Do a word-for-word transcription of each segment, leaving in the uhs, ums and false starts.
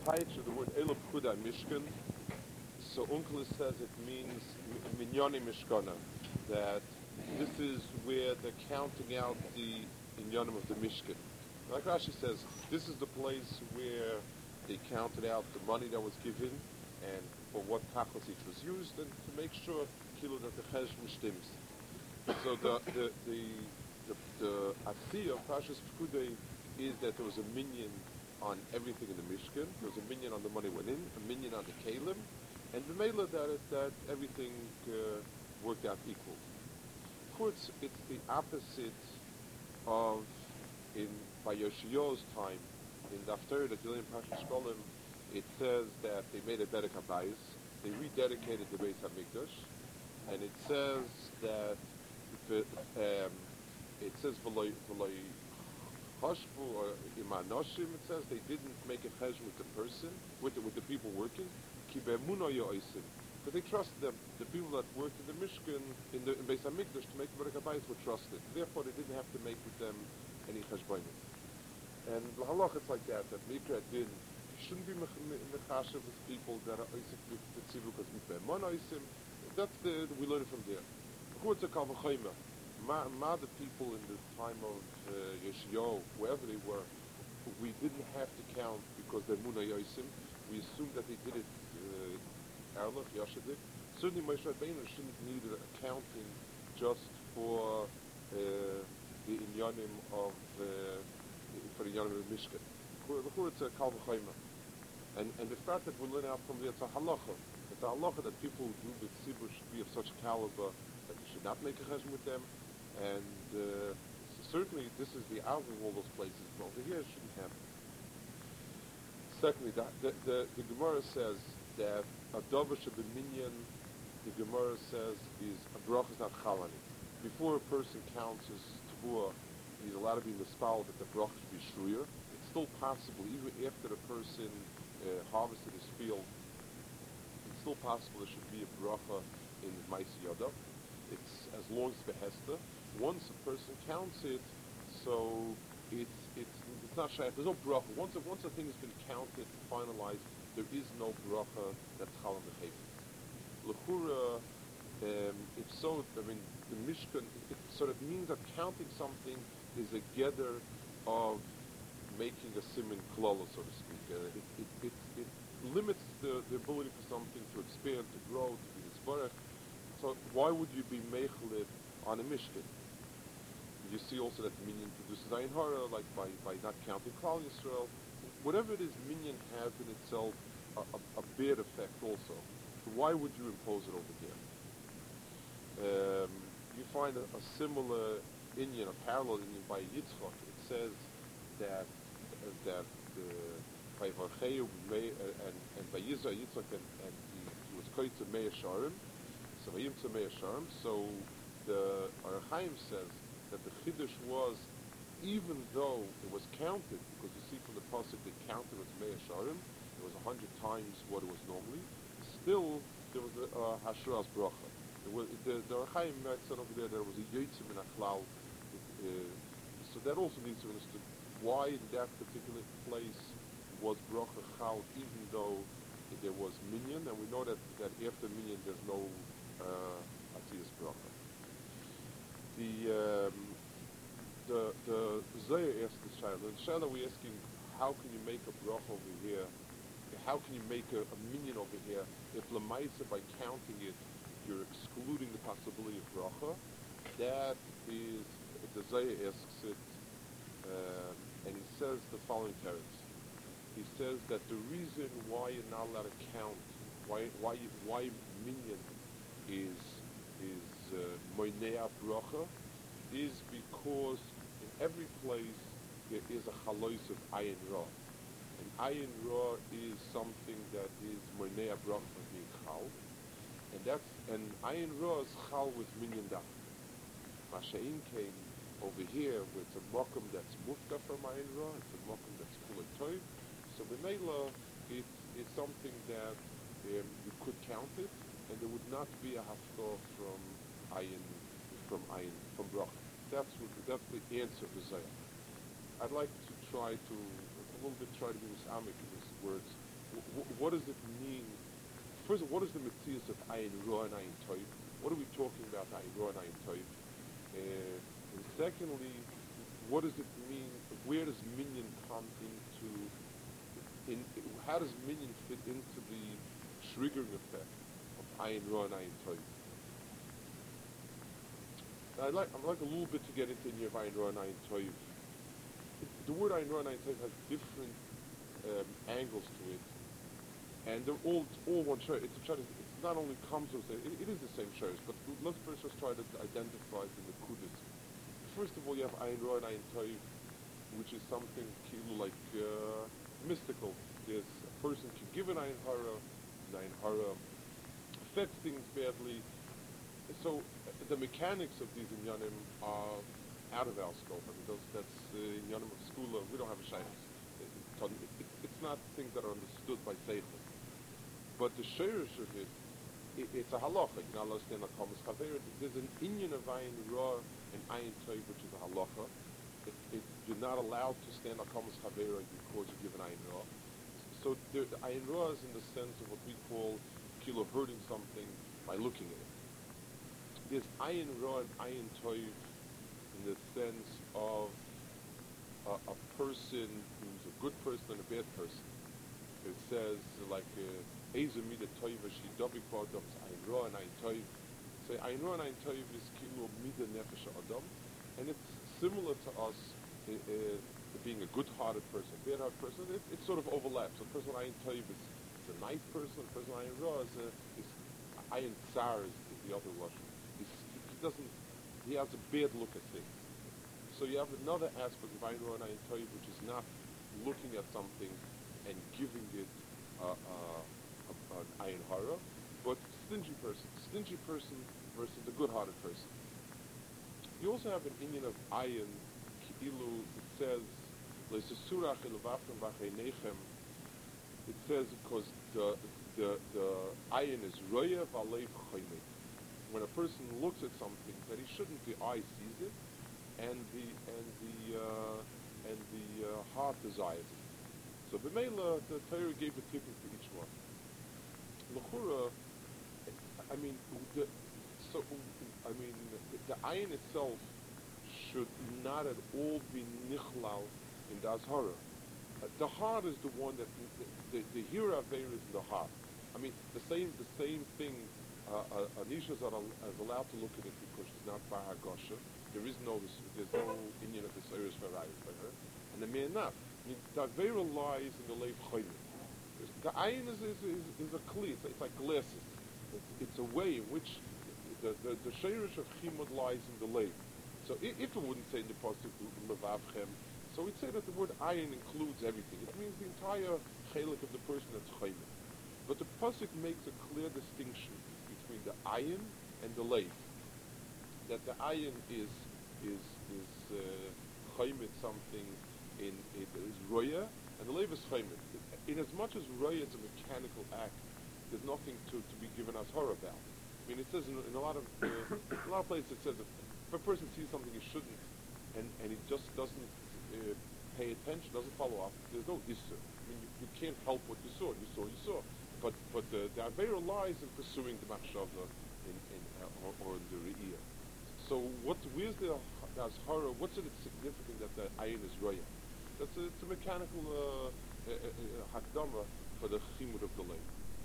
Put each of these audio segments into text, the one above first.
Taich, the word Elov Kuda Mishkan, so Uncle says it means Minyani Mishkana, that this is where they're counting out the Inyanim of the Mishkan. Like Rashi says, this is the place where they counted out the money that was given and for what tachlis it was used, and to make sure kilo that the cheshbon stims. So the the the the, the Asiyah of Pashas Pekudei is that there was a minyan on everything in the Mishkan. There was a minyan on the money went in, a minyan on the Kalim, and the Mela that it, that everything uh, worked out equal. Of course, it's the opposite of in by Yoshiyahu's time in the Haftarah that Gillian Pashas Shkolim. It says that they made a better kabayis. They rededicated the Beis Hamikdash, and it says that the, um, it says v'loy v'loy hashbu or imanoshim. It says they didn't make a cheshbon with the person, with the, with the people working. Ki be'emunah yo'osim, because they trusted them. The people that worked in the Mishkan in the in Beis Hamikdash to make the better kabayis were trusted. Therefore, they didn't have to make with them any cheshbonim. And l'halach it's like that. That mikra din. Shouldn't be mechashev with people that are oisik with the tzivuk as mitbe'emon oisim. That's the, we learn it from there. According to Kavachayma, ma, ma the people in the time of uh, Yeshayahu, wherever they were, we didn't have to count because they're muna yoisim. We assumed that they did it uh, erlich, yashadik. Certainly Moshe Rabbeinu shouldn't need accounting just for uh, the inyanim of uh, for the inyanim of the Mishkan. According to Kavachayma. And, and the fact that we learn out from there, it's a halacha. It's a halacha that people who do with tzibur should be of such caliber that you should not make a chesed with them. And uh, certainly this is the out of all those places, but over here it shouldn't happen. Secondly, the, the, the, the Gemara says that a davar shebeminyan, the Gemara says, is a brach is not chalani. Before a person counts his tavua, he's allowed to be mispal that the brach should be shruya. It's still possible, even after the person Uh, harvested his field, it's still possible there should be a bracha in the Maisi Yoda. It's as long as behesta. Once a person counts it, so it's it's it's not shy. There's no bracha. Once a, once a thing has been counted, finalized, there is no bracha that's chal on the chayfet. L'chura, um, if so, I mean the Mishkan. It, so that means that counting something is a gather of making a siman klala, so to speak. Uh, it, it, it, it limits the, the ability for something to expand, to grow, to be nisbarach. So why would you be mechlid on a mishkan? You see also that minyan produces ayin hara, like by, by not counting Klal Yisrael. Whatever it is, minyan has in itself a, a, a bad effect also. So why would you impose it over here? Um, you find a, a similar inyan, a parallel inyan by Yitzchak. It says that that by uh, Varcheu and and by Yisra Yitzchak and, and he, he was quite to Meir Sharim, so Vayim to Meir Sharim. So the Ar Chaim says that the Chiddush was, even though it was counted, because you see from the pasuk they counted as Meir Sharim, it was a hundred times what it was normally. Still, there was a uh, Hashras Bracha. There was the, the Ar Chaim said over there there was a Yotzim in Achlal. Uh, so that also needs to be understood. Why in that particular place was bracha chal, even though there was minyan, and we know that, that after minyan there's no uh, atiyas bracha. The um, the the Zohar asked the Shaila. In Shaila we're asking, how can you make a bracha over here? How can you make a, a minyan over here if lemaisa by counting it you're excluding the possibility of bracha? That is, the Zohar asks it. Um, And he says the following terms. He says that the reason why you're not allowed to count, why why why minyan is is moinea uh, bracha, is because in every place there is a chalois of ayin ra, and ayin ra is something that is moinea bracha from being chal, and that's and ayin ra is chal with minyan daf. Mashain came. Over here, where it's a mokum that's mufta from ayin ra, it's a mokum that's kulei toiv. So b'meila, it, it's something that um, you could count it, and there would not be a haftor from ayin, from ayin, from bracha. That's what, that's the answer to Zayah. I'd like to try to a little bit try to be misamic in these words. w- what does it mean? First of all, what is the Matthias of Ayin Ra and Ayin Toiv? What are we talking about, Ayin Ra and Ayin Toiv? Uh, and secondly, what does it mean? Where does Minyan come into? In how does Minyan fit into the triggering effect of Ayin Ra and Ayin Toiv? I'd like I'd like a little bit to get into the of Ayin Ra and Ayin Toiv. The word Ayin Ra and Ayin Toiv has different um, angles to it, and they're all it's all one shayr. It's a shayr. It's not only comes with it, it is the same shayrs, but let's first just try to identify the nekudas. First of all, you have Ayin Ra and Ayin Toiv, which is something like uh, mystical. There's a person can give an Ayin Hara, an Ayin Hara affects things badly. So uh, the mechanics of these inyanim are out of our scope. I mean, those, that's uh, inyanim of school. We don't have a shaykhs. It, it, it's not things that are understood by seichel. But the shayrish of it, it, it's a halacha. You know, understand the kamas chaver. There's an inyan of Ayin Ra and Ayin Toiv, which is a halacha. It, it, you're not allowed to stand a kamas chaver because you give an Ayin Ra. So the Ayin Ra is in the sense of what we call kilo hurting something by looking at it. There's Ayin Ra and Ayin Toiv in the sense of a, a person who's a good person and a bad person. It says like Eza Mida Toiva Shidabi Kwadam Ayin Ra and Ayin Toiv. Say Ayin Ra and Ayin Toiv is kilo Mida Nefesh Adam, and it's similar to us uh, uh, being a good-hearted person, a bad-hearted person. It, it sort of overlaps. A person Ayin Toiv is, is a nice person. A person Ayin Ra is, a, is Ayin Tsar is, is the other Russian. He doesn't, he has a bad look at things. So you have another aspect of Ayin Ra and Ayin Toiv, which is not looking at something and giving it uh, uh, an Ayin Hara, but stingy person. Stingy person versus the good-hearted person. You also have an inyan of Ayin, Ki'ilu, it says, Le'sesurach elevafim v'acheinechem, it says because the, the, the Ayin is Roya v'alev choymet. When a person looks at something that he shouldn't, the eye sees it, and the and the uh, and the uh, heart desires it. So b'meila, the Torah gave a tikkun for each one. L'chura, I mean, the, so I mean, the, the ayin itself should not at all be nichlal in the azhara. Uh, the heart is the one that the the, the hira aveir is in the heart. I mean, the same the same thing. Uh, uh, Anisha is allowed to look at it because she's not Bahar Gosha. There is no, there's no Indian of this Eretz Farayim for her. And the man not. I mean, the Avera lies in the Leiv Choyim. The Ayin is, is, is, is a kli, it's, it's like glasses. It's, it's a way in which the, the, the Sheirish of Chimud lies in the Leiv. So if, if it wouldn't say in the Pasuk Levavchem, so we'd say that the word Ayin includes everything. It means the entire chelik of the person that's Choyim. But the Pasuk makes a clear distinction between the ayin and the leif. That the ayin is is is chaymet uh, something in it is roya, and the leif is chaymet. In as much as roya is a mechanical act, there's nothing to, to be given us horror about. I mean, it says in, in a lot of uh, a lot of places it says that if a person sees something he shouldn't, and and he just doesn't uh, pay attention, doesn't follow up, there's no issur. I mean, you, you can't help what you saw. You saw, you saw. But but the the Avera lies in pursuing the machshava in in uh, or, or in the re'iyah. So what where's the the azhara? What's it significant that the ayin is roya? That's a, it's a mechanical uh, uh, uh, hakdama for the chimud of the lake.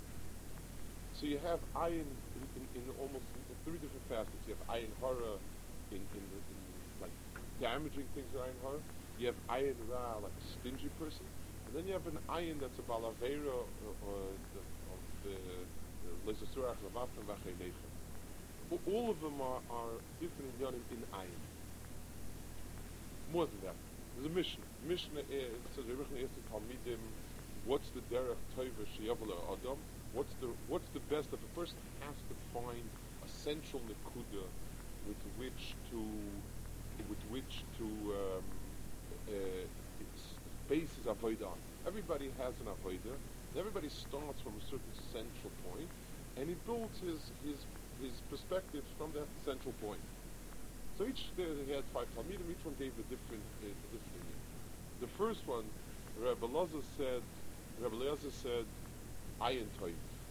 So you have ayin in, in, in almost in three different facets. You have ayin hara in in, the, in like damaging things with ayin hara. You have ayin ra, like a stingy person. And then you have an ayin that's a balavera or of the lezasurach levafim v'acheinechem. All of them are, are different in in ayin. More than that, there's a Mishnah. Mishnah is says Talmidim. What's the derech toiva sheyavel adam? What's the what's the best if a person has to find a central nekuda with which to with which to um, uh, base his avodah. Everybody has an avodah. Everybody starts from a certain central point, and he builds his his his perspectives from that central point. So each there he had five talmidim. Each one gave a different uh, a different. The first one, Rabbi Lazar said Rabbi Eliezer said ayin toiv,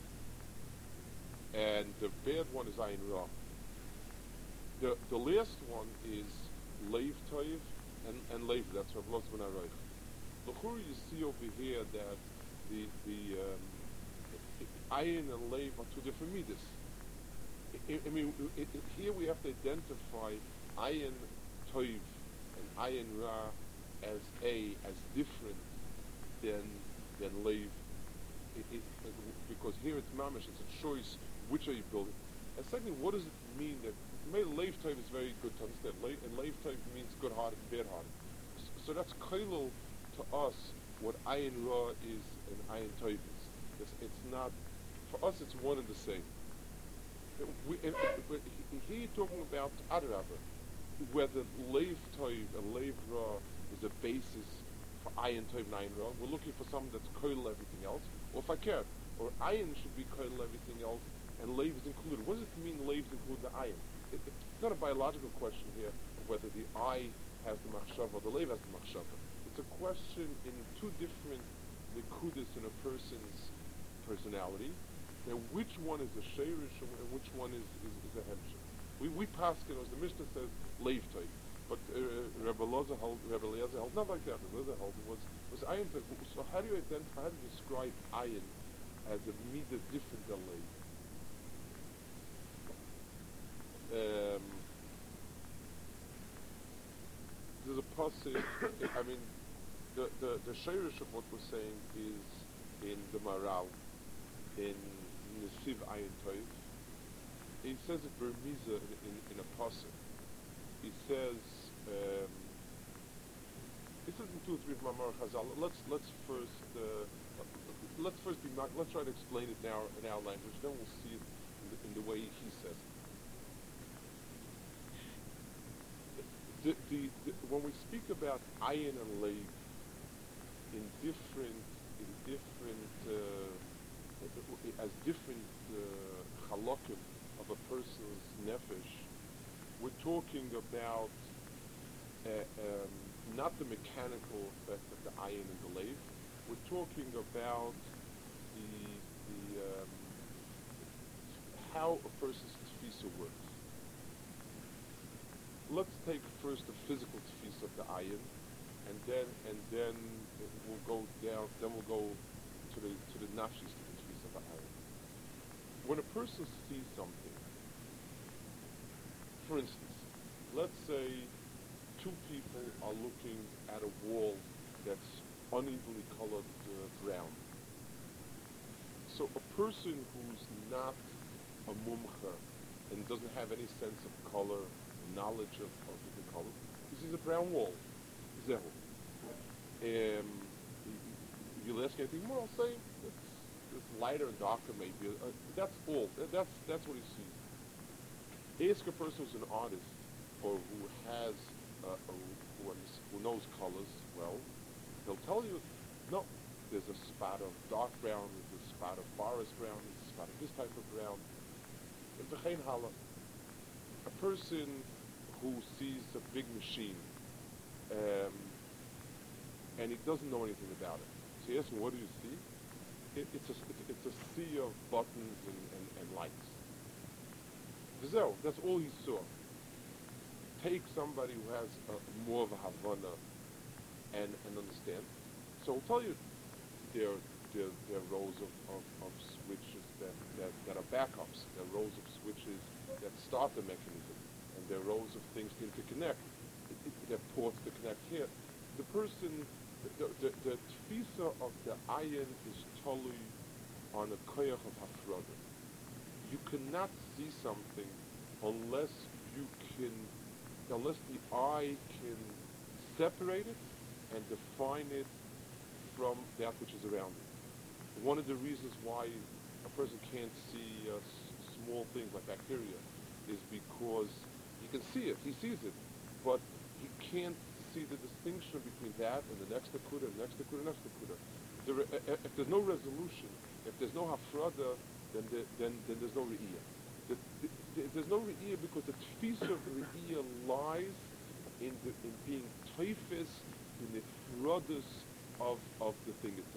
and the bad one is ayin ra. The the last one is leiv toiv and and leiv. That's Rabbi Eliezer ben Aroich. L'chur, you see over here that the the um, ayin and leiv are two different midas. I, I mean, it, it, here we have to identify ayin toiv and ayin ra as a as different than than leiv. It, it, it, because here it's mamish, it's a choice. Which are you building? And secondly, what does it mean that maybe leiv toiv is very good to understand. Leiv, and leiv toiv means good-hearted and bad-hearted. So, so that's kailul to us what ayin ra is and ayin toiv is. It's, it's not for us. It's one and the same. We, and, but here you're talking about adarabah, whether leiv toiv and leiv ra is a basis for ayin toiv and ayin ra. We're looking for something that's koil everything else, or if I care, or ayin should be koil everything else, and leiv is included. What does it mean leiv is included the ayin? It, it's not a biological question here of whether the eye has the machshava or the leiv has the machshava. It's a question in two different nekudas in a person's personality. Now, which one is a sheirish and which one is, is, is a hemshech? We we pass it as the Mishnah says leiv toiv, but uh, Rabbi Eliezer held, Rabbi Eliezer held not like that. Rabbi Eliezer held was was ayin. So how do you identify? How do you describe ayin as a midah different than leiv? Um, there's a passage. I mean, the the the sheirish of what we're saying is in the Maral in Nesiv Ayin Toiv. He says it Bermiza in, in, in a pasuk. He says, um, he says in two or three of Mamar Chazal. Let's let's first uh, let's first be let's try to explain it now in our language. Then we'll see it in the, in the way he says it. The, the, the, when we speak about ayin and leiv in different in different uh, as different halakim uh, of a person's nefesh, we're talking about uh, um, not the mechanical effect of the ayin and the leiv. We're talking about the the um, how a person's tefisa works. Let's take first the physical tefisa of the ayin, and then and then we'll go down. Then we'll go to the to the nafshis. When a person sees something, for instance, let's say two people are looking at a wall that's unevenly colored uh, brown. So a person who's not a mumcha and doesn't have any sense of color, knowledge of, of the color, he sees a brown wall. Zehu. Um, you'll ask anything more, I'll say it's it's lighter and darker maybe. Uh, that's all. That's that's what he sees. Ask a person who's an artist or who has uh, a, who, who knows colors well. He'll tell you, no, there's a spot of dark brown, there's a spot of forest brown, there's a spot of this type of brown. A person who sees a big machine um, and he doesn't know anything about it. So you ask him, what do you see? It, it's, a, it's, it's a sea of buttons and, and, and lights. Vizel, that's all he saw. Take somebody who has a, more of a Havana and, and understand. So I'll tell you, there, there, there are rows of, of, of switches that, that, that are backups. There are rows of switches that start the mechanism. And there are rows of things to interconnect. It, it, there are ports to connect here. The person, the, the, the tfisa of the ayin is totally on a koyach of hafrada. You cannot see something unless you can, unless the eye can separate it and define it from that which is around it. One of the reasons why a person can't see uh, s- small things like bacteria is because he can see it, he sees it, but he can't see the distinction between that and the next nakuda, the next nakuda, the next nakuda. There, uh, if there's no resolution, if there's no hafrada, then, the, then, then there's no re'iyah. The, the, the, there's no re'iyah because the tfisa of re'iyah lies in, the, in being taifis, in the fraudus of, of the thing itself.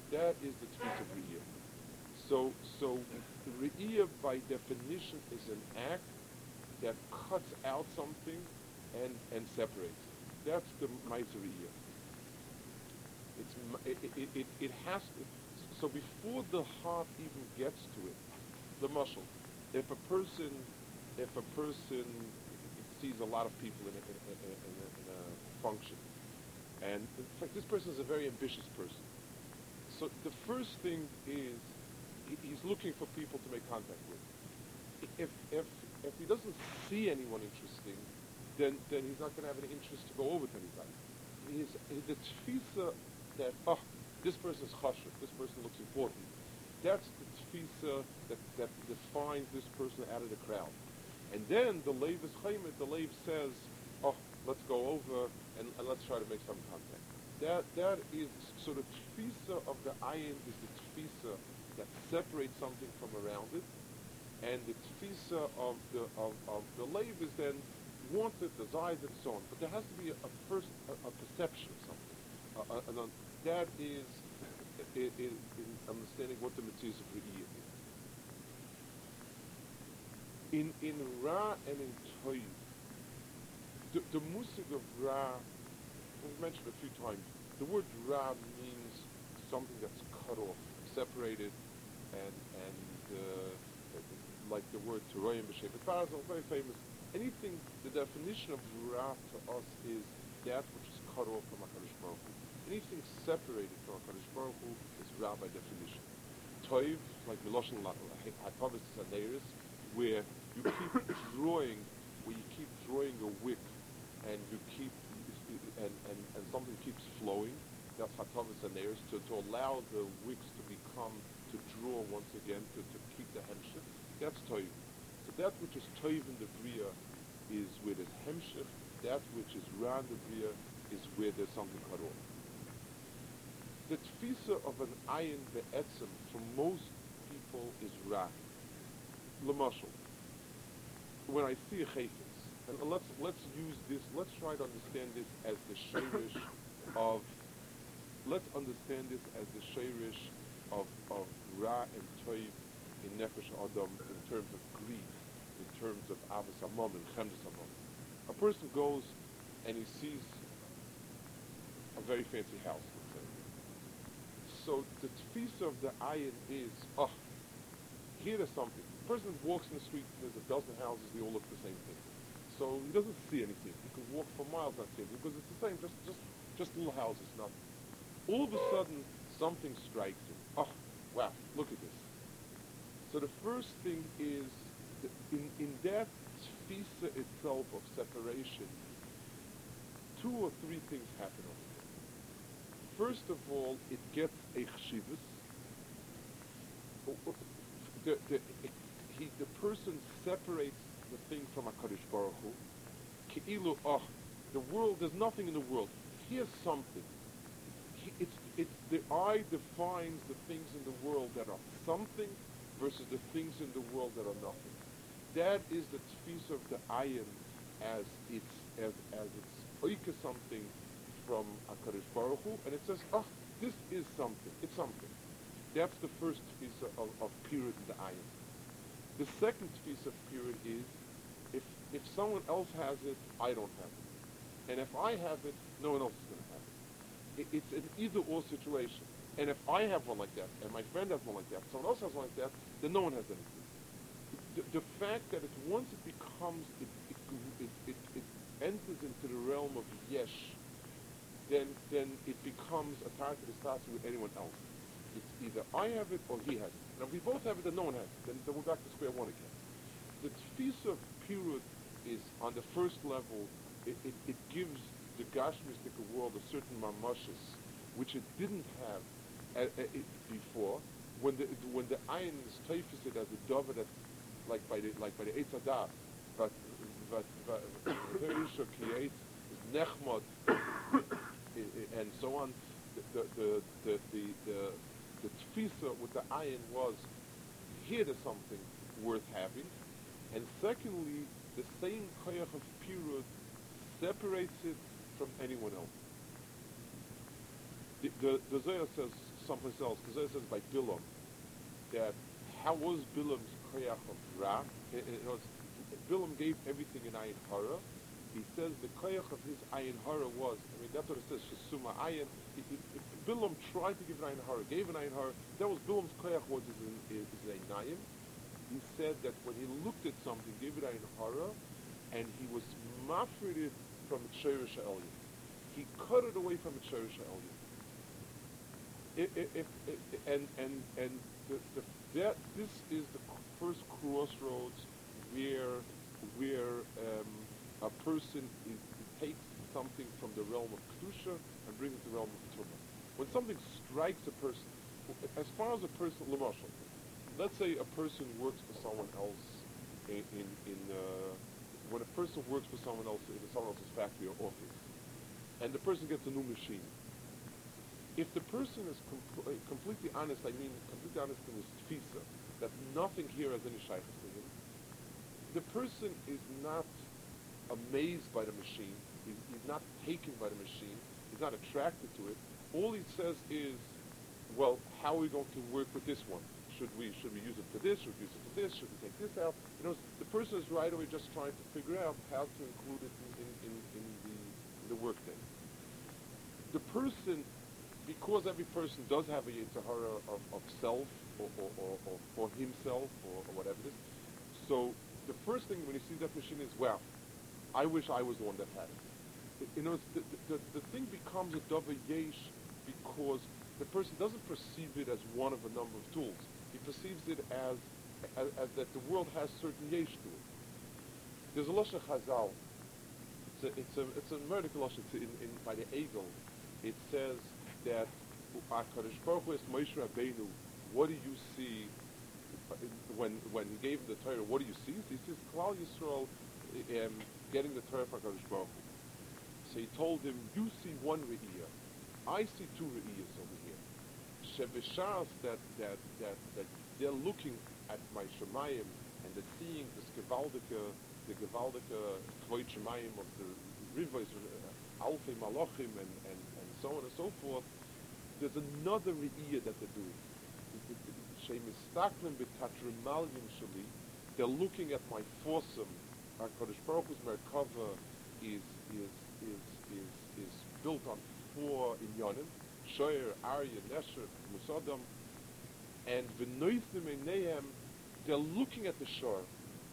That is the tefis of re'iyah. So, so re'iyah by definition is an act that cuts out something and and separates it. That's the ma'aser re'iyah. It's it, it, it, it has to. So before the heart even gets to it, the muscle. If a person, if a person sees a lot of people in a, in a, in a, in a function, and in fact this person is a very ambitious person. So the first thing is he, he's looking for people to make contact with. If if if he doesn't see anyone interesting, then then he's not going to have any interest to go over to anybody. His, his the tefisa that oh this person is chashuv, this person looks important. That's the tefisa that, that defines this person out of the crowd. And then the leiv is chaymet, the leiv says, oh, let's go over and, and let's try to make some contact. That that is, so the tefisa of the ayin is the tefisa that separates something from around it, and the tefisa of the of, of the leiv is then wanted, desired, and so on. But there has to be a, a first a, a perception of something. Uh, uh, and that is in, in, in understanding what the mitzvah of re'iyah is. In in Ra and in Toiv, the, the musig of Ra, we've mentioned a few times, the word Ra means something that's cut off, separated, and and uh, like the word Teroyim b'Shevet Barzil, very famous. Anything, the definition of Ra to us is that which is cut off from HaKadosh Baruch Hu. Anything separated from HaKadosh Baruch Hu is Ra by definition. Toiv, like Miloshin hypothesis and Neiris, where you keep drawing, where you keep drawing a wick, and you keep, and, and, and something keeps flowing. That's hypothesis and Neiris, to, to allow the wicks to become, to draw once again, to, to keep the hemshech. That's Toiv. So that which is Toiv in the Bria is where there's hemshech. That which is Ra in the Bria is where there's something cut off. The tefisa of an ayin be'etzem for most people is Ra. L'mashal. When I see a chayfetz, and let's let's use this, let's try to understand this as the shirish of, let's understand this as the shirish of, of Ra and Toiv in Nefesh Adam in terms of grief, in terms of Avos Hamam and Chemdes Hamam. A person goes and he sees a very fancy house, let's say. So the tefisa of the ayin is, oh, here there's something. The person walks in the street, there's a dozen houses, they all look the same thing. So he doesn't see anything. He can walk for miles not seeing anything, because it's the same, just, just, just little houses, nothing. All of a sudden, something strikes him. Oh, wow, look at this. So the first thing is, that in, in that tefisa itself of separation, two or three things happen over there. First of all, it gets a chshivus. The, the, it, he, the person separates the thing from HaKadosh Baruch Hu. Ke'ilu, oh, the world, there's nothing in the world. Here's something. He, it's, it's, the eye defines the things in the world that are something versus the things in the world that are nothing. That is the tefisa of the ayin as it's, as, as it's oika something from HaKadosh Baruch Hu, and it says, oh, this is something, it's something. That's the first tefisa of, of period in the ayin. The second tefisa of period is, if if someone else has it, I don't have it. And if I have it, no one else is going to have it. it. It's an either-or situation. And if I have one like that, and my friend has one like that, someone else has one like that, then no one has anything. The, the fact that it, once it becomes, it, it, it, it, it enters into the realm of yesh, then then it becomes a target that with anyone else. It's either I have it or he has it. Now if we both have it and no one has it, then, then we're back to square one again. The tefisa of pirud is, on the first level, it, it, it gives the gashmistic world a certain mamashis, which it didn't have uh, uh, it before. When the when the ayin is teifised as a dover that, like by the like by the Eitz Hadat, but but but the Isha creates is nechmod and so on. The the the the the, the tefisa with the ayin was, here there's something worth having, and secondly, the same koyach of pirud separates it from anyone else. The the, the Zohar says someplace else, because it says by Bilam, that how was Bilam's koyach of Ra? It, it was, Bilam gave everything in Ayin Hara. He says the koyach of his Ayin Hara was, I mean, that's what it says, Shesuma Ayin. He, he, Bilam tried to give an Ayin Hara, gave an Ayin Hara. That was Bilam's koyach was his, his, his Einayim. He said that when he looked at something, gave it Ayin Hara, and he was mafrid from its Sheirish Elyon. He cut it away from its Sheirish Elyon. If, if, if, and and and the, the, that this is the first crossroads where where um, a person is, takes something from the realm of kedusha and brings it to the realm of tumah. When something strikes a person, as far as a person, l'mashal, let's say a person works for someone else in in, in uh, when a person works for someone else in someone else's factory or office, and the person gets a new machine. If the person is com- completely honest, I mean completely honest in his tfisa, that nothing here has any shaykhs to him, the person is not amazed by the machine, he's, he's not taken by the machine, he's not attracted to it. All he says is, well, how are we going to work with this one? Should we should we use it for this? Should we use it for this? Should we take this out? You know, the person is right away just trying to figure out how to include it in, in, in, in the, in the workday. The person, because every person does have a Yitzhahara of, of self, or, or, or, or for himself, or, or whatever it is. So the first thing when he sees that machine is, wow, I wish I was the one that had it. it you know, the, the, the thing becomes a dava yesh because the person doesn't perceive it as one of a number of tools. He perceives it as, as, as that the world has certain yesh to it. There's a Lashon Chazal. It's a, it's a, it's a medical Lashon in, in, by the Egel. It says that HaKadosh Baruch Hu asked Moshe Rabbeinu, what do you see when when he gave him the Torah? What do you see? He sees Klal Yisrael um, getting the Torah from HaKadosh Baruch Hu. So he told him, you see one Re'iyah. I see two Re'iyahs over here. Shevishas that, that, that, that they're looking at my Shemayim and they're seeing this Gewaldike, the Gewaldike Kvod Shemayim of the rivers, Alfei Malachim and, and, and so on and so forth. There's another Re'iyah that they're doing. They're looking at my foursome. HaKadosh Baruch Hu's Merkava is, is, is, is, is built on four inyanim. Shoyer, Arya, Nesher, Musadam, and V'noithim Einehem, they're looking at the shore.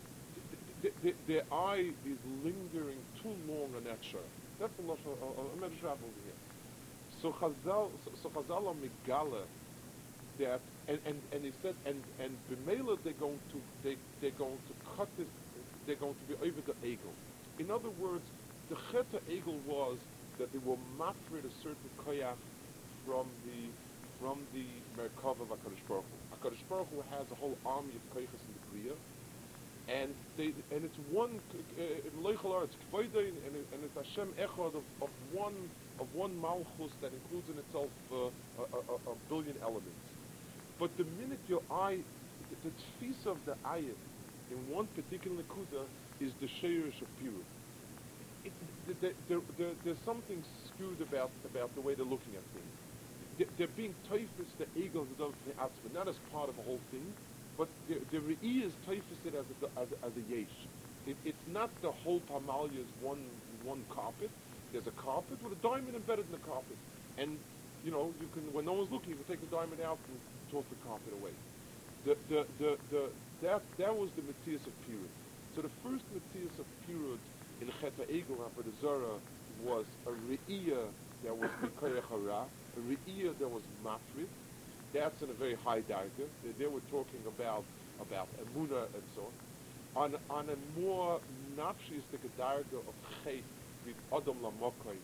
The, the, the, their eye is lingering too long on that shore. That's a lot of a medrash over here. So Chazal, so, so Chazal Megala, that, and, and, and he said, and and b'meila they're going to they they're going to cut this, they're going to be over the egel. In other words, the cheta egel was that they were mafrid a certain koyach from the from the Merkava of HaKadosh Baruch Hu. HaKadosh Baruch Hu has a whole army of koyachas in the Kriya, and they and it's one Meloichel it's Kvoidein, and and it's Hashem Echad of, of one of one Malchus that includes in itself uh, a, a, a billion elements. But the minute your eye, the, the tfisa of the ayat in one particular nekuda is the sheirish of purut. It, there, there, there, there's something skewed about about the way they're looking at things. They're, they're being typhus the eagle of the atzma, not as part of a whole thing, but the, the re'i is typhus it as a, as, a, as a yesh. It, it's not the whole pamalia is one one carpet. There's a carpet with a diamond embedded in the carpet, and you know you can when no one's looking, you can take the diamond out and toss the carpet away. The the the, the that that was the Matthias of Pirud. So the first Matthias of Pirud in Cheta Egel and the Zara was a re'iyah that was Mikoyach Hara, a re'iyah that was Mafrid. That's in a very high darga. They, they were talking about about Emunah and so on. On on a more nafshistic darga of Chet with Adam Lamokai,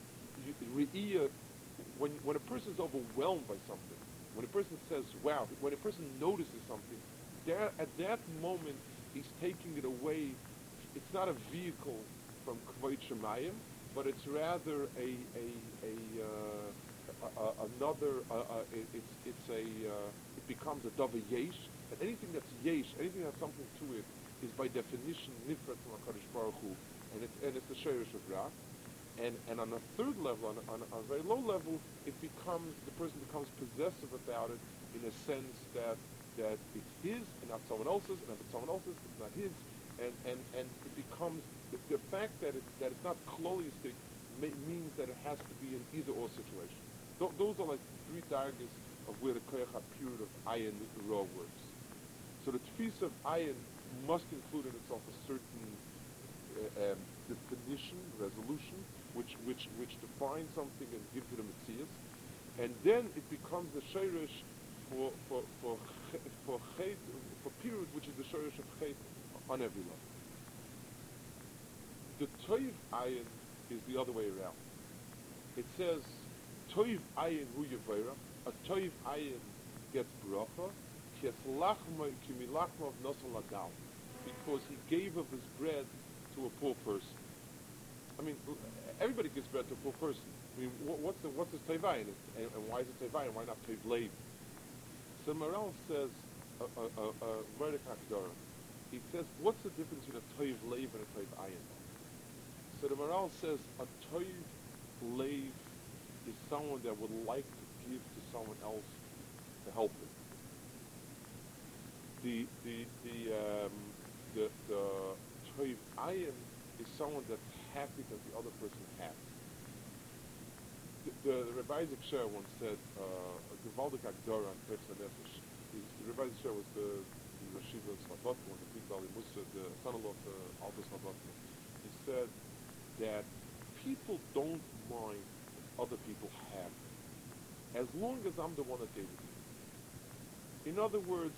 re'iyah, when when a person is overwhelmed by something, when a person says, wow, when a person notices something, there at that moment he's taking it away. It's not a vehicle from Kvod Shemayim, but it's rather a a a, uh, a, a another. Uh, uh, it, it's it's a uh, it becomes a dava yesh, and anything that's yesh, anything that has something to it, is by definition nifrat from HaKadosh Baruch Hu, and it's and it's the sheirish of Ra. And and on a third level, on a, on, a, on a very low level, it becomes the person becomes possessive about it in a sense that that it's his and not someone else's, and if it's someone else's, it's not his, and and, and it becomes the, the fact that it that it's not klolistic means that it has to be an either or situation. Th- those are like three dargas of where the koyach period of ayin raw works. So the tefisa of ayin must include in itself a certain uh, um, definition, resolution, which which which defines something and gives it a metzias, and then it becomes the shirish for for for for chet, for period, which is the shirish of chet on every level. The toiv ayin is the other way around. It says toiv ayin hu yevera. A toiv ayin gets bracha. Because he gave of his bread to a poor person. I mean, everybody gives bread to a poor person. I mean, what's the what's his teivayin, and, and why is it teivayin? Why not teiv leiv? So Maral says, a uh, uh, uh, uh, he says, what's the difference between a teiv leiv and a teiv ayin? So the Maral says, a teiv leiv is someone that would like to give to someone else to help him. The the the um, the the toiv ayin is someone that's happy that the other person has. The, the, the Rabbi Isaac Sher once said, "Gevaldik Agdara on Tefsa Nefesh." The Rabbi Isaac Sher was the Rashiva of Slobodka, the Big Bali Musa, the son-in-law of uh, Alter Slobodka. He said that people don't mind what other people have, as long as I'm the one that gave it to you. In other words,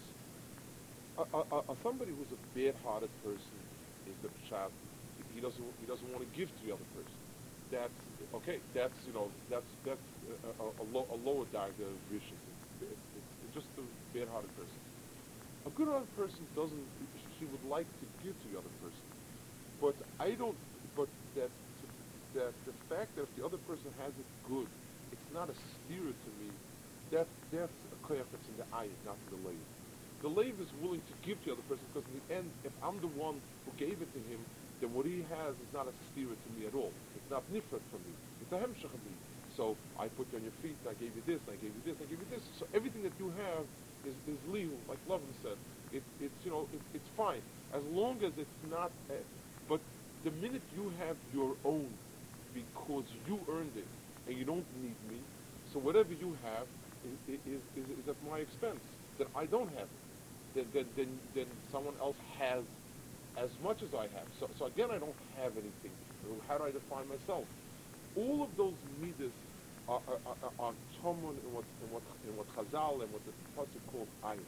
A, a, a, somebody who's a bad-hearted person is the pshat. He doesn't. He doesn't want to give to the other person. That's okay. That's you know. That's that's a, a, a, low, a lower darga vicious. It's, it's, it's just a bad-hearted person. A good-hearted person doesn't. She would like to give to the other person, but I don't. But that that the fact that if the other person has it good, it's not a steer to me. That that's a koyach that's in the ayin, not in the leiv. The leiv is willing to give to the other person because in the end, if I'm the one who gave it to him, then what he has is not a stira to me at all. It's not nifrat from me. It's a hemshach of me. So I put you on your feet, I gave you this, I gave you this, I gave you this. So everything that you have is, is legal, like Lovin said. It, it's, you know, it, it's fine. As long as it's not, uh, but the minute you have your own because you earned it and you don't need me, so whatever you have is, is, is, is at my expense, that I don't have it. Then, then, then, then someone else has as much as I have. So, so again, I don't have anything. How do I define myself? All of those midas are, are, are, are tomun in what, in what, in what Chazal and what the pasuk calls ayin.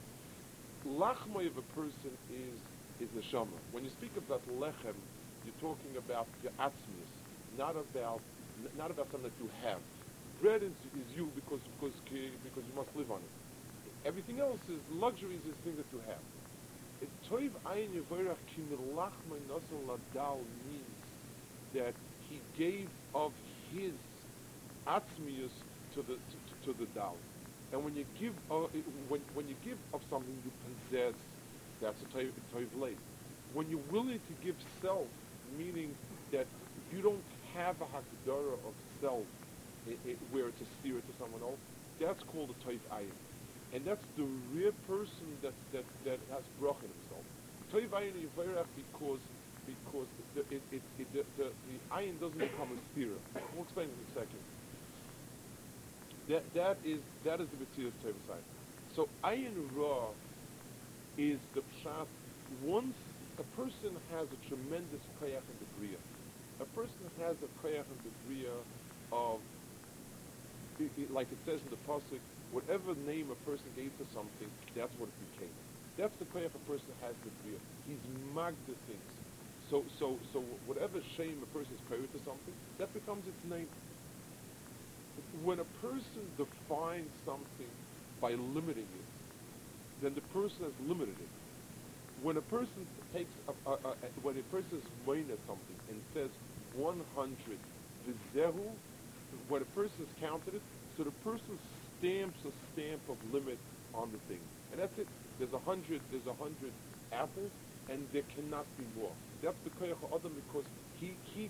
Lachma of a person is is neshama. When you speak about lechem, you're talking about your atzmius, not about not about something that you have. Bread is, is you because because because you must live on it. Everything else is luxuries, is things that you have. Toiv ayin yevorach kimilach meinasol ladal means that he gave of his atzmius to the to, to the dal. And when you give uh, when when you give of something you possess, that's a toiv toiv leiv. When you're willing to give self, meaning that you don't have a hakdara of self, it, it, where it's a steer to someone else, that's called a toiv ayin. And that's the rare person that, that, that has brach in himself. Toiv ayin yivarach because because the, it, it, it, the, the, the ayin doesn't become a stira. We'll explain in a second. That that is that is the mitzvah of toiv ayin. So ayin ra is the pshat. Once a person has a tremendous koyach and debriya, a person has a koyach and debriya of, it, it, like it says in the pasuk, whatever name a person gave to something, that's what it became. That's the koyach a person has the bria. He's magda things. So, so, so whatever shame a person is koyach to something, that becomes its name. When a person defines something by limiting it, then the person has limited it. When a person takes, a, a, a, when a person is weighing at something and says one hundred, vizehu, when a person has counted it, so the person stamps a stamp of limit on the thing. And that's it. There's a hundred, there's a hundred apples, and there cannot be more. That's the koyach adam because he, he,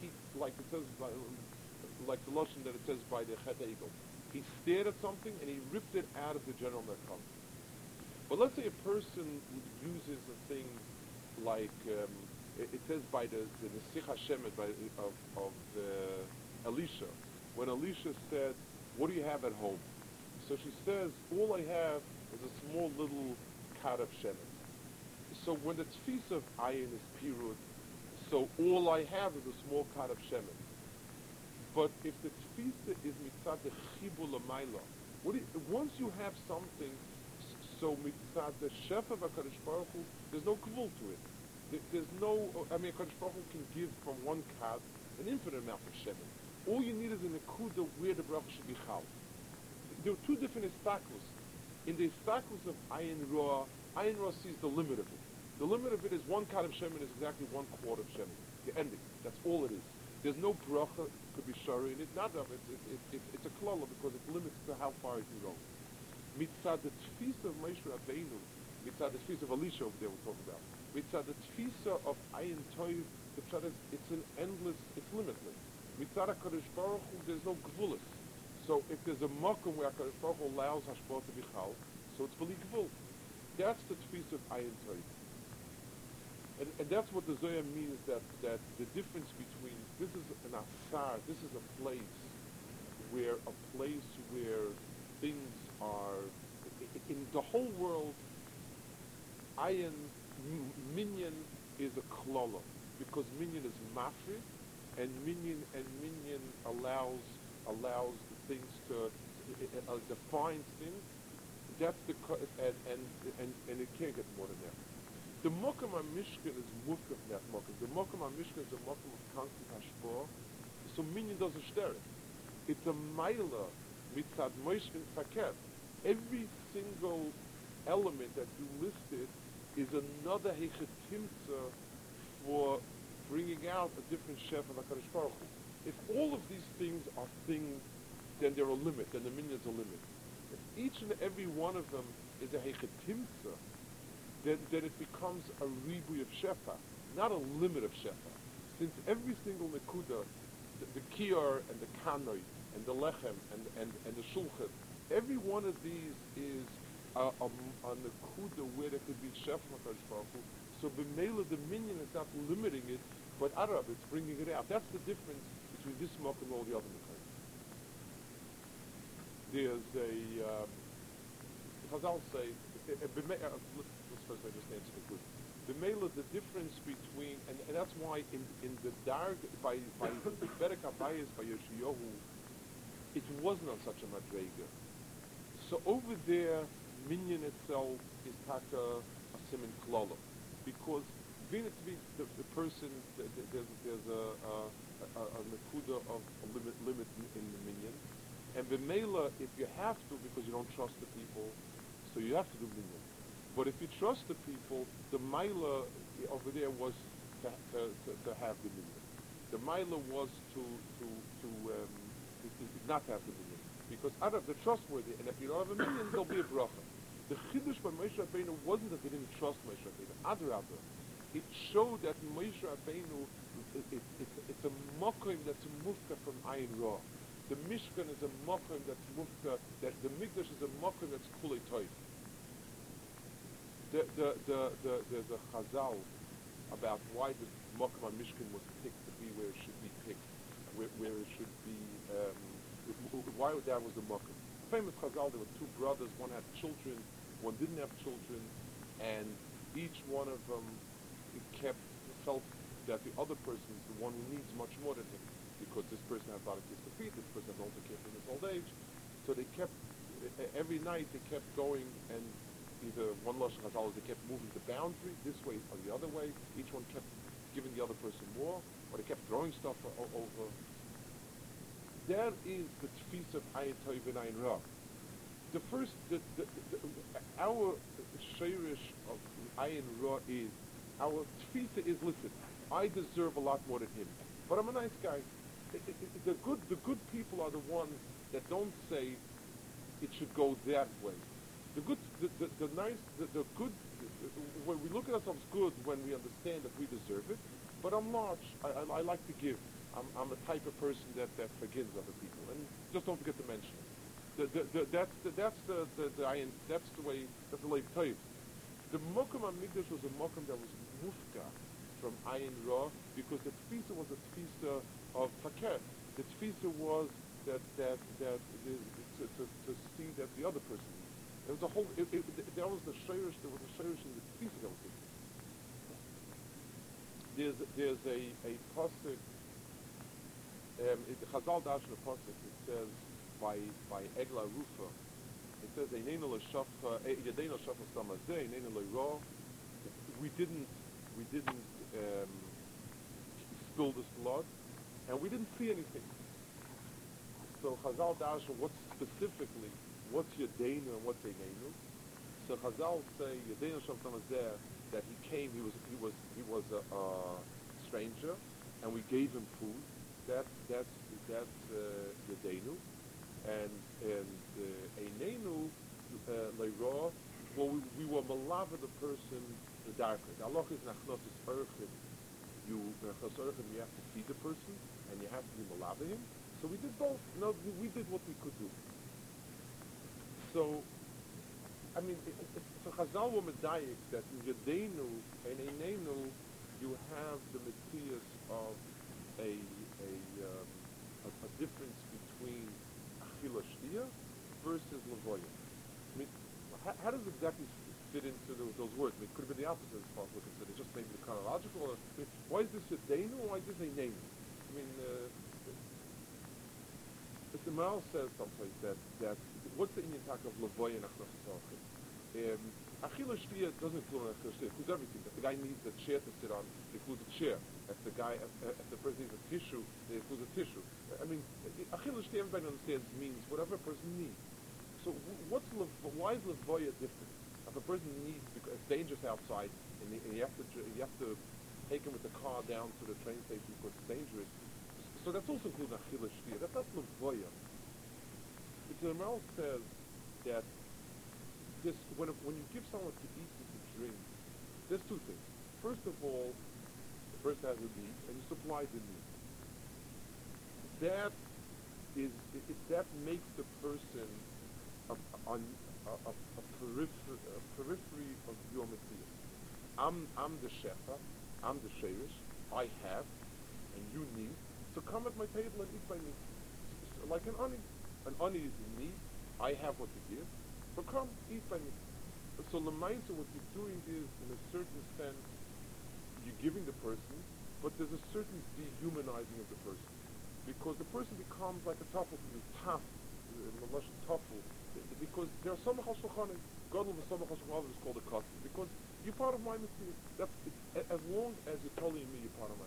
he, like it says, by, like the Lashon that it says by the Chet Egel. He stared at something and he ripped it out of the general Merkava. But let's say a person uses a thing like, um, it, it says by the, the Nesich Hashemet by, of, of uh, Elisha, when Elisha said, what do you have at home? So she says, all I have is a small little cut of shemet. So when the tfis of ayin is pirud, so all I have is a small cut of shemet. But if the tfisa is mitzad the chibul l'mayla, what do you, once you have something, so mitzad the shef of HaKadosh Baruch Hu, there's no gvul to it. There, there's no, I mean, HaKadosh Baruch Hu can give from one kat an infinite amount of shemet. All you need is an akuda where the bracha should be chal. There are two different istaklos. In the istaklos of ayin roa, ayin roa sees the limit of it. The limit of it is one kat of shemen is exactly one quarter of shemen. The ending. That's all it is. There's no bracha could be shari in it. Not of it. It, it, it. It's a klala because it limits to how far it can go. Mitzad the tfisa of Moshe Rabbeinu, mitzad the tfisa of Elisha over there we're talking about. Mitzad the tfisa of ayin toiv, the pshat is it's an endless, it's limitless. Mitzad HaKadosh Baruch Hu, there's no gvulis. So if there's a makom where HaKadosh Baruch Hu allows hashpah to be chal, so it's beli gvul. That's the tfisa of ayin toiv. And, and that's what the Zohar means, that, that the difference between, this is an asar, this is a place where, a place where things are, in the whole world, ayin, minyan is a klala, because minyan is mafri, and minyan, and minyan allows, allows the things to, uh, defines things. That's the, and, and, and, and it can't get more than that. The Mokum HaMishkan is mufkaf that Mokum. The Mokum HaMishkan is a Mokum of constant hashpah. So minyan doesn't stir it. It's a Maila mitzad Moishkin Faket. Every single element that you listed is another Hechetimtza for bringing out a different Shef of HaKadosh Baruch Hu. If all of these things are things, then they're a limit, then the minyan is a limit. If each and every one of them is a Hechetimtza, Then, then it becomes a ribuy of shefa, not a limit of shefa. Since every single nekuda, the, the kiyar and the kanoi and the lechem and, and, and the shulchan, every one of these is a, a, a nekuda where there could be shefa HaKadosh Baruch Hu. So b'meila the minyan is not limiting it, but arab, it's bringing it out. That's the difference between this mok and all the other nekudas. There's a, um, Chazal say, uh, uh, let's first I just answer the question. The mela, the difference between, and, and that's why in, in the dark, by by Berek Abayis, by Yoshiyahu, it wasn't on such a madrega. So over there, minyan itself is taka a simin klala, because being it to be the, the person, the, the, there's, there's a a, a, a nekuda of a limit limit in the minyan, and the mela, if you have to because you don't trust the people, so you have to do minyan. But if you trust the people, the Maila over there was to, to, to, to have the minyan. The Maila was to to to, um, to, to not have the minyan, because out of the trustworthy, and if you don't have a minyan, there'll be a bracha. The chiddush by Moshe Rabbeinu wasn't that they didn't trust Moshe Rabbeinu. Adrabah, it showed that Moshe Rabbeinu, it, it, it's, it's a mokim that's mufka from Ayin Ra. The Mishkan is a mokim that's mufka. That the Mikdash is a mokim that's kulei toiv. The, the, the, the, there's a chazal about why the Mokum HaMishkan was picked to be where it should be picked, where, where it should be, um, why that was the Mokum. Famous chazal, there were two brothers, one had children, one didn't have children, and each one of them kept, felt that the other person is the one who needs much more than him, because this person has a lot of kids to feed, this person has also kids in his old age, so they kept, every night they kept going and either one Lashon Chazal is they kept moving the boundary this way or the other way. Each one kept giving the other person more, or they kept throwing stuff o- over. That is the tfis of Ayin Toiv and Ayin Ra. The first, the, the, the, the, our shirish of Ayin Ra is, our tfisa is, listen, I deserve a lot more than him, but I'm a nice guy. It, it, it, the good, the good people are the ones that don't say it should go that way. The good, the, the, the nice, the, the good, the, the, when we look at ourselves good when we understand that we deserve it, but I'm large, I, I, I like to give. I'm, I'm a type of person that, that forgives other people, and just don't forget to mention it. The, the, the, that's the that's the the, the ayin, that's the way that's the way toiv. The Mokum Hamikdash was a Mokum that was mufka from Ayin Ra because the tfisa was a tfisa of taker. The tfisa was that that that the, to, to to see that the other person. It was a whole. It, it, it, that was the shayrish. There was a shayrish in the tfisa that was different. There's there's a a pasuk. Um, it, Chazal dash in the pasuk. It says by by Egla Rufa. It says Einenu l'shafcha Yadenu l'shafcha samazeh Einenu l'ra. We didn't we didn't um, spill this blood, and we didn't see anything. So Chazal dash what's specifically what's Yadenu and what's Einenu. So Chazal say Yadenu l'shafcha samazeh that he came. He was he was he was a, a stranger, and we gave him food. That's that's that's uh, Yadenu. And and Einenu le'ra. Well, we, we were malava the person the darker. The Allah is nachnotis erchim. You nachnos erchim. You have to feed the person, and you have to be malava him. So we did both. No, we, we did what we could do. So, I mean, it, it, so Chazal were medayik that in Yadenu and Einenu you have the metias of a a, um, a a difference between Achila Shtia versus Lavoya. I mean, how, how does it exactly fit into the, those words? I mean, it could have been the opposite as possible considered, just maybe the chronological. Or, I mean, why is this a Denu or why is this a name? I mean, uh, the Maral says someplace that, that what's the Indian talk of Lavoya and Achila Shtia? Um, Achila Shtia doesn't include Achila Shtia, it includes everything. If the guy needs a chair to sit on, it includes a chair. If the guy, if, if the person needs a tissue, it includes a tissue. I mean, Achila Shtia, everybody understands, means whatever a person needs. So what's why is Lavoya different? If a person needs, because it's dangerous outside, and you have to you have to take him with the car down to the train station because it's dangerous. So that's also included Achila Shtia. That's not Lavoya. The Maral says that this when when you give someone to eat and to drink, there's two things. First of all, the person has a need, and you supply the need. That is it, it, that makes the person a, a, a, a, a, peripher, a periphery of your Messiah. I'm I'm the shefa, I'm the sheirish. I have, and you need. So come at my table and eat by me, so like an ani. An ani is in need. I have what to give. So come eat by me. So l'maisa, what you're doing is, in a certain sense, you're giving the person, but there's a certain dehumanizing of the person. Because the person becomes like a tuffle to you, tough, tuffle. Because there are some chashuchanim, God will be some chashuchanim is called a custom. Because you're part of my Messiah. That's it, as long as you're telling me you're part of my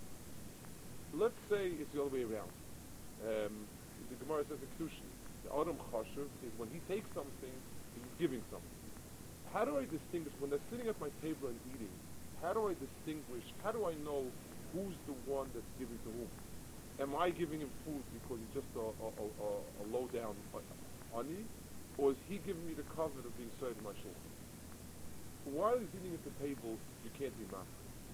Messiah. Let's say it's the other way around. Um, the Gemara says in Kedushin, the Adam Chashuv is when he takes something, he's giving something. How do I distinguish, when they're sitting at my table and eating, how do I distinguish, how do I know who's the one that's giving to whom? Am I giving him food because he's just a, a, a, a low-down ani, or is he giving me the covet of being served in my shulchan? While he's eating at the table, you can't be mad.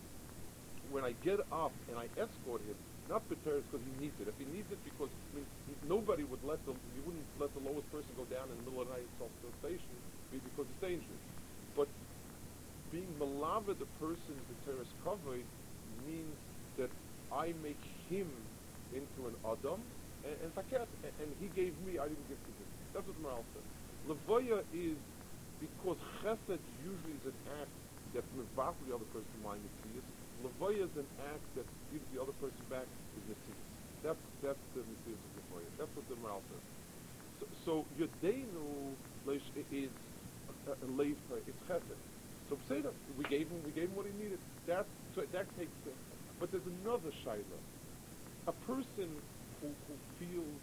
When I get up and I escort him, not better because he needs it. If he needs it because I mean, nobody would let them, you wouldn't let the lowest person go down in the middle of the night to the station because it's dangerous. But being malava the person the terrorist covered means that I make him into an adam and, and fakat, and, and he gave me, I didn't give to him. That's what Maral says. Lavoya is because chesed usually is an act that mevatel the other person mind is. Lavoya is an act that gives the other person back is Messias. That's that's the Messias of Lavoya. That's what the Maral says. So, so Yodenu is a, a leif, it's chesed. So say that we gave him, we gave him what he needed. That so that takes it. But there's another shayla. A person who, who feels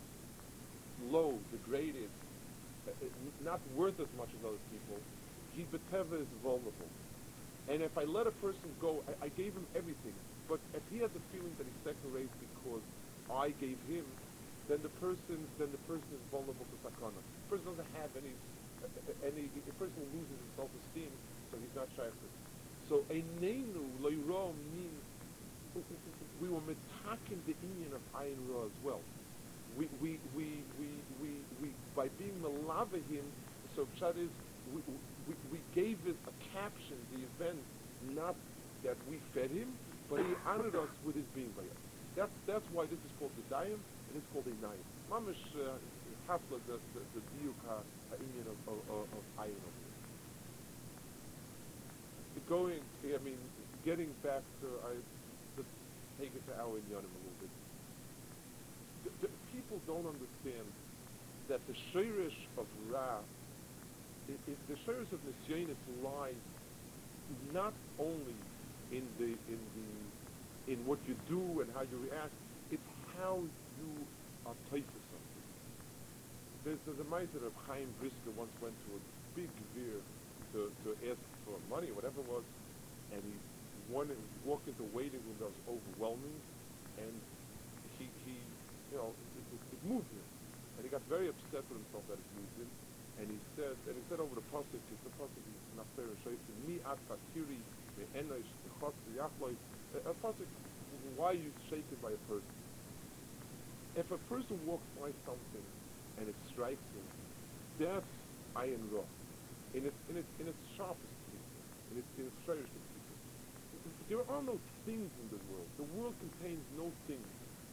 low, degraded, uh, not worth as much as other people, he beteva is vulnerable. And if I let a person go, I, I gave him everything. But if he has a feeling that he's second rate because I gave him, then the person, then the person is vulnerable to sakana. The person doesn't have any, any. The person loses his self-esteem, so he's not shaykh. So einenu loyro means we were metaking the Indian of Ayin Ra as well. We, we, we, we, we, we, by being Malava him, so Pshat is, we, we, we gave it a caption, the event, not that we fed him, but he honored us with his being by us. That's, that's why this is called the Dayim, and it's called a Nayim. Mamish Hafla, the, the, the Diuk HaInyan of, of, of, of Ayin over here. Going, I mean, getting back to, I, let's take it to our Inyanim a little bit. The, the people don't understand that the Sheirish of Ra, it, it, the Sheirish of Nisyonis lies not only in the in the in what you do and how you react, it's how you are tight to something. There's, there's a mitzvah of Chaim Brisker once went to a big veer to, to ask for money, whatever it was, and he wanted, walked into a waiting room that was overwhelming, and he, he you know, it, it, it moved him. And he got very upset with himself that it moved him, and he said, and he said over the pasuk, the pasuk is Nafer Shayfin, Mi at Fakiri, Me Enosh, Chotz Yachloy, a pasuk, why are you shaken by a person? If a person walks by something and it strikes him, that's Ayin Ra. In its, in its, in its sharpest people, in its, in its shayrish people. There are no things in the world. The world contains no things.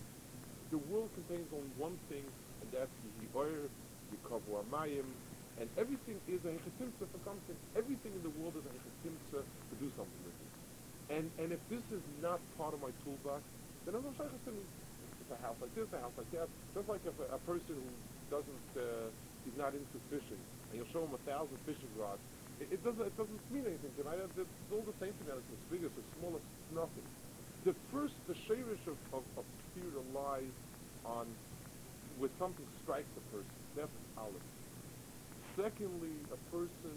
The world contains only one thing, and that's the oir, the kavu amayim, and everything is a hechetimtza for something. Everything in the world is a hechetimtza to do something with it. And and if this is not part of my toolbox, then I'm not sure it's a house like this, a house like that. Just like if a, a person who doesn't, uh, he's not into fishing, and you'll show him a thousand fishing rods, it, it doesn't it doesn't mean anything to him. It's all the same to me. It's bigger, it's smaller, it's nothing. The first, the shayrish of, of, of fear lies on where something strikes a person. That's olive. Secondly, a person,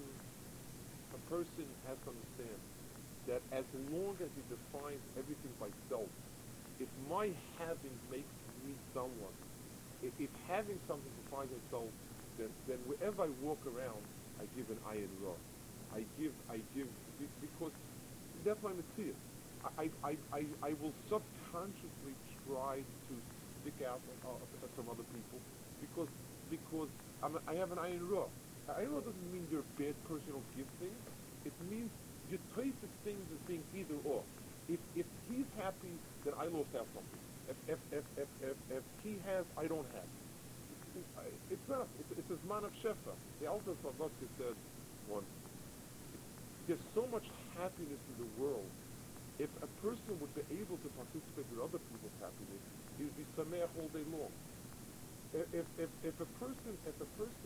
a person has to understand that as long as he defines everything by self, if my having makes me someone, if, if having something defines myself, then then wherever I walk around, I give an Ayin Ra. I give, I give, because that's my mitzvah. I, I, I, I will subconsciously try to stick out uh, uh, some other people because because I'm a, I have an Ayin Ra. Ayin Ra doesn't mean you're a bad person, you don't give things. It means you treat the things as being either or. If if he's happy, then I lost out something. If if if if if, if he has, I don't have. It's not. It's, it's a zman of shefa. The Alter Slavodsky said once, there's so much happiness in the world. If a person would be able to participate with other people's happiness, he would be sameach all day long. If if if a person if a person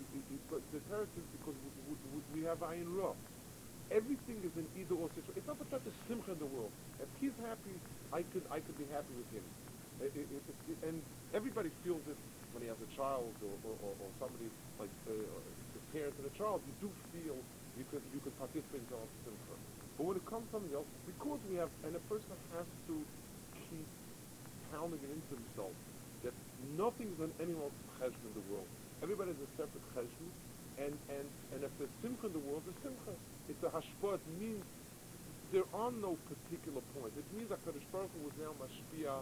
the character because we, we, we have Ayin Ra. Everything is an either or situation. It's not the fact of simcha in the world. If he's happy, I could I could be happy with him. It, it, it, it, and everybody feels it when he has a child or, or, or, or somebody like uh, the parent and a child. You do feel you could you could participate in the simcha. But when it comes to something else, because we have, and a person has to keep pounding it into himself that nothing is on anyone's cheshbon in the world. Everybody has a separate cheshbon, and and and if there's simcha in the world, there's simcha. It's a hashpah. It means there are no particular points. It means that Kadosh Baruch Hu was now mashpia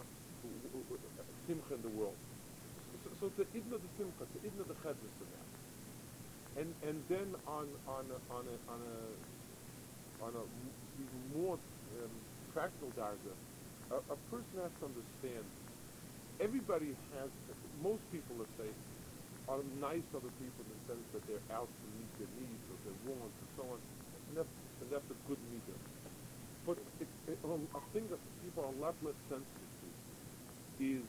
simcha in the world. So, so to idna the simcha, to idna the chedus in that. And and then on on a, on a on a on a even more um, practical darga, a, a person has to understand. Everybody has. Most people, let's say, are nice other people in the sense that they're out to meet their needs or their wants and so on. And that's, and that's a good meter. But it, it, um, a thing that people are a lot less sensitive to is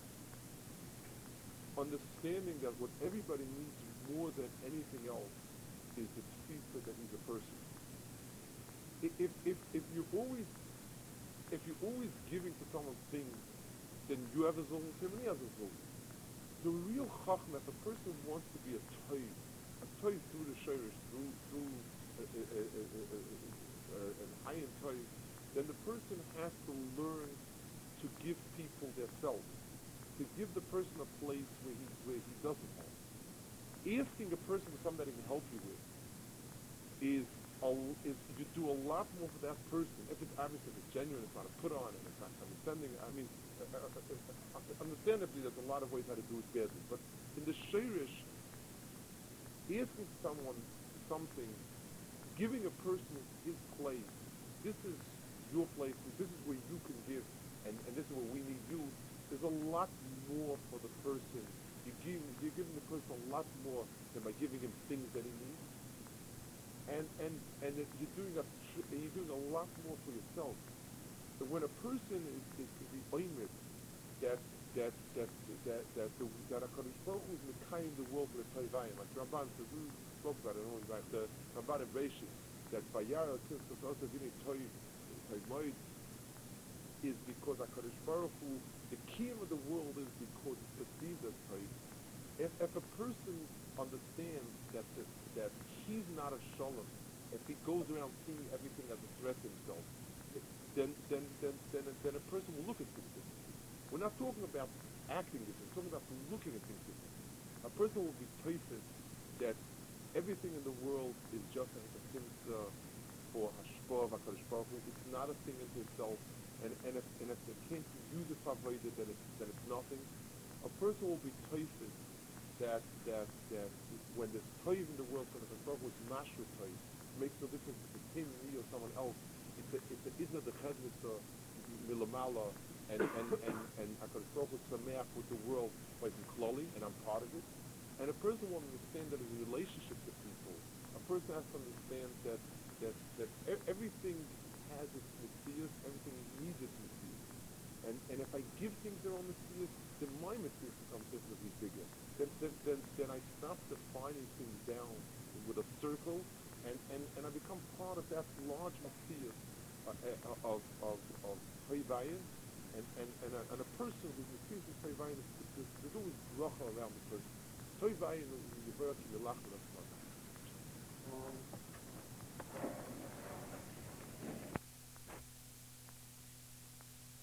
understanding that what everybody needs more than anything else is the tefillah that he's a person. If, if, if, if you're always if you're always giving to someone things, then you have a zulm and he has a zulm. The real chachma, if a person wants to be a toy, a toy through the shirish, through through a, a, a, a, a, a, an ayin toy, then the person has to learn to give people their self, to give the person a place where he where he doesn't have. Asking a person for something that he can help you with is a, is you do a lot more for that person. If it's obviously if it's genuine, it's not a put on, and it's not condescending. I mean, uh, uh, uh, uh, understandably, there's a lot of ways how to do it badly. But in the shirish, asking someone something, giving a person his place, this is your place, this is where you can give, and, and this is where we need you, there's a lot more for the person. You give, you're giving the person a lot more than by giving him things that he needs. And and and it, you're doing a tr- you're doing a lot more for yourself. So when a person is is, is the oimed that that that that that the, that Hakadosh Baruch Hu is in the kind of the world for the Toivayim, like Ramban says, we spoke about it only right the Ramban and Rashis, that Bayara Tiskas also Vini Toiv Toivmoid is because Hakadosh Baruch Hu, the key of the world is because it perceives as Toiv. If if a person understands that the, that he's not a shalom, if he goes around seeing everything as a threat to himself, then then then then, then a person will look at things differently. We're not talking about acting different. We're talking about looking at things differently. A person will be perfect that everything in the world is just like a simcha for hashpah of Hakadosh Baruch Hu. It's not a thing into itself, and and if and if they can't use it for avoided, then it's then it's nothing. A person will be perfect that that that when there's toiv in the world, when the Baruch Hu is mashur toiv, makes no difference if it's him, me, or someone else. It's a it's a isna the chesed milamala, and and and and Hakadosh Baruch Hu sameach with the world like in klali, and I'm part of it. And a person will understand that in relationships with people, a person has to understand that that that e- everything has its mitzvahs, everything needs its mitzvahs. And and if I give things their own mitzvahs, then my mitzvahs become infinitely bigger. Then, then, then, then I stop defining things down with a circle, and, and, and I become part of that large mitzvah uh, uh, of of of Toivayim, and and and a, and a person who's mitzvah is Toivayim, there's, there's always bracha around the person. Toivayim is Yivarach Yilach.